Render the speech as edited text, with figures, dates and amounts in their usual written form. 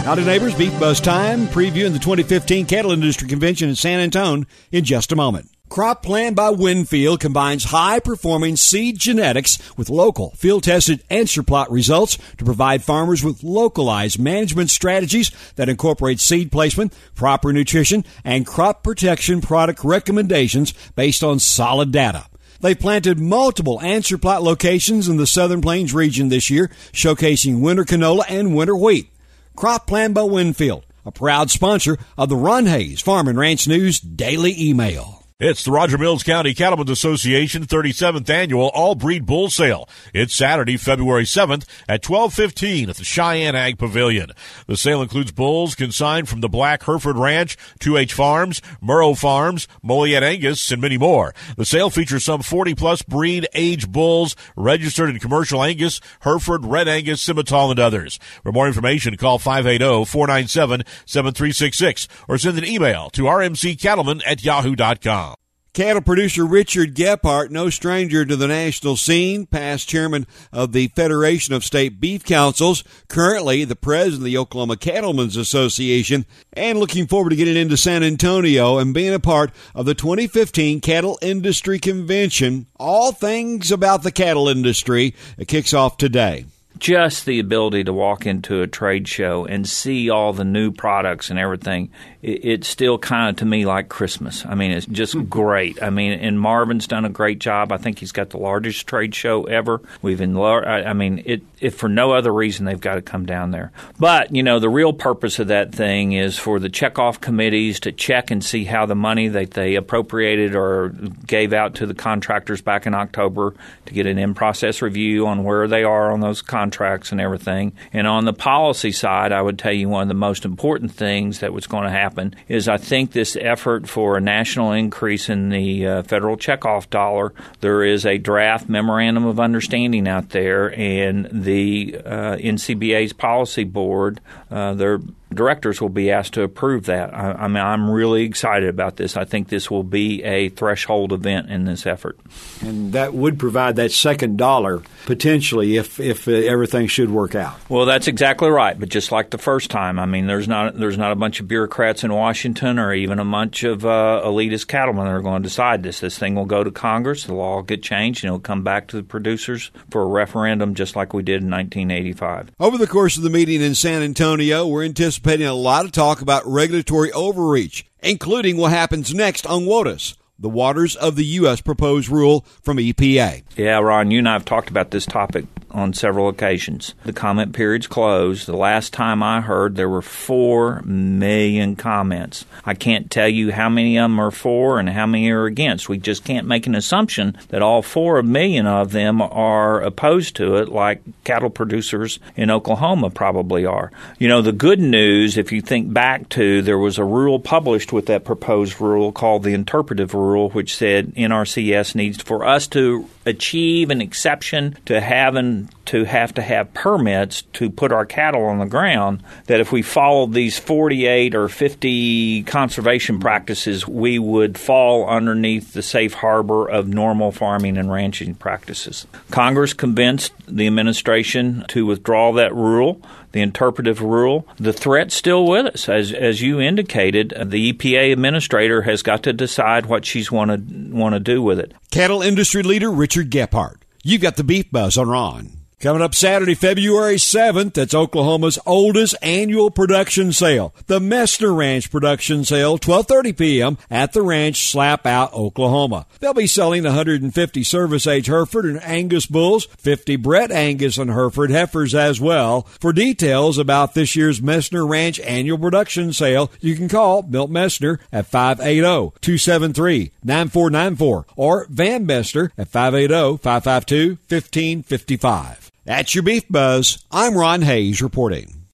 Howdy, neighbors. Beef Buzz time, previewing the 2015 Cattle Industry Convention in San Antonio in just a moment. Crop Plan by Winfield combines high-performing seed genetics with local, field-tested answer plot results to provide farmers with localized management strategies that incorporate seed placement, proper nutrition, and crop protection product recommendations based on solid data. They've planted multiple answer plot locations in the Southern Plains region this year, showcasing winter canola and winter wheat. Crop Plan by Winfield, a proud sponsor of the Ron Hayes Farm and Ranch News Daily Email. It's the Roger Mills County Cattlemen's Association 37th Annual All-Breed Bull Sale. It's Saturday, February 7th at 12:15 at the Cheyenne Ag Pavilion. The sale includes bulls consigned from the Black Hereford Ranch, 2H Farms, Murrow Farms, Moliette Angus, and many more. The sale features some 40-plus breed-age bulls registered in commercial Angus, Hereford, Red Angus, Simmental, and others. For more information, call 580-497-7366 or send an email to rmccattleman@yahoo.com. Cattle producer Richard Gephardt, no stranger to the national scene, past chairman of the Federation of State Beef Councils, currently the president of the Oklahoma Cattlemen's Association, and looking forward to getting into San Antonio and being a part of the 2015 Cattle Industry Convention. All things about the cattle industry. It kicks off today. Just the ability to walk into a trade show and see all the new products and everything, it's still kind of, to me, like Christmas. I mean, it's just great. I mean, and Marvin's done a great job. I think he's got the largest trade show ever. If for no other reason, they've got to come down there. But, you know, the real purpose of that thing is for the checkoff committees to check and see how the money that they appropriated or gave out to the contractors back in October to get an in-process review on where they are on those contracts and everything. And on the policy side, I would tell you one of the most important things that was going to happen is I think this effort for a national increase in the federal checkoff dollar, there is a draft memorandum of understanding out there, and the NCBA's policy board, their directors will be asked to approve that. I mean, I'm really excited about this. I think this will be a threshold event in this effort. And that would provide that second dollar potentially if everything should work out. Well, that's exactly right. But just like the first time, I mean, there's not a bunch of bureaucrats in Washington or even a bunch of elitist cattlemen that are going to decide this. This thing will go to Congress, the law will get changed, and it'll come back to the producers for a referendum just like we did in 1985. Over the course of the meeting in San Antonio, we're anticipating a lot of talk about regulatory overreach, including what happens next on WOTUS, the Waters of the U.S. proposed rule from EPA. Yeah, Ron, you and I have talked about this topic on several occasions. The comment period's closed. The last time I heard, there were 4 million comments. I can't tell you how many of them are for and how many are against. We just can't make an assumption that all 4 million of them are opposed to it like cattle producers in Oklahoma probably are. You know, the good news, if you think back to, there was a rule published with that proposed rule called the interpretive rule, which said NRCS needs for us to achieve an exception to having to have permits to put our cattle on the ground, that if we followed these 48 or 50 conservation practices, we would fall underneath the safe harbor of normal farming and ranching practices. Congress convinced the administration to withdraw that rule, the interpretive rule. The threat's still with us. As you indicated, the EPA administrator has got to decide what she's want to do with it. Cattle industry leader Richard Gephardt. You've got the Beef Buzz on Ron. Coming up Saturday, February 7th, that's Oklahoma's oldest annual production sale, the Messner Ranch Production Sale, 12:30 p.m. at the ranch, Slap Out, Oklahoma. They'll be selling 150 service-age Hereford and Angus bulls, 50 bred Angus and Hereford heifers as well. For details about this year's Messner Ranch Annual Production Sale, you can call Milt Messner at 580-273-9494 or Van Messner at 580-552-1555. That's your Beef Buzz. I'm Ron Hayes reporting.